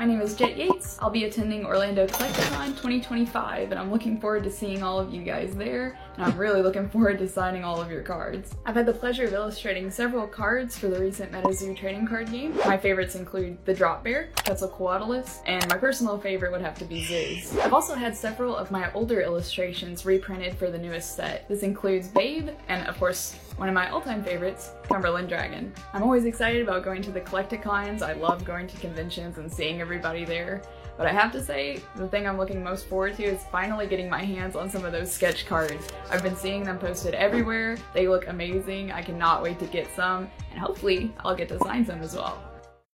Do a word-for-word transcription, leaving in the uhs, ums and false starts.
My name is Jet Yates. I'll be attending Orlando Collecticon twenty twenty-five, and I'm looking forward to seeing all of you guys there, and I'm really looking forward to signing all of your cards. I've had the pleasure of illustrating several cards for the recent MetaZoo trading card game. My favorites include the Drop Bear, Quetzalcoatlus, and my personal favorite would have to be Ziz. I've also had several of my older illustrations reprinted for the newest set. This includes Babe, and of course, one of my all-time favorites, Cumberland Dragon. I'm always excited about going to the Collecticons. I love going to conventions and seeing everybody there. But I have to say, the thing I'm looking most forward to is finally getting my hands on some of those sketch cards. I've been seeing them posted everywhere. They look amazing. I cannot wait to get some, and hopefully I'll get to sign some as well.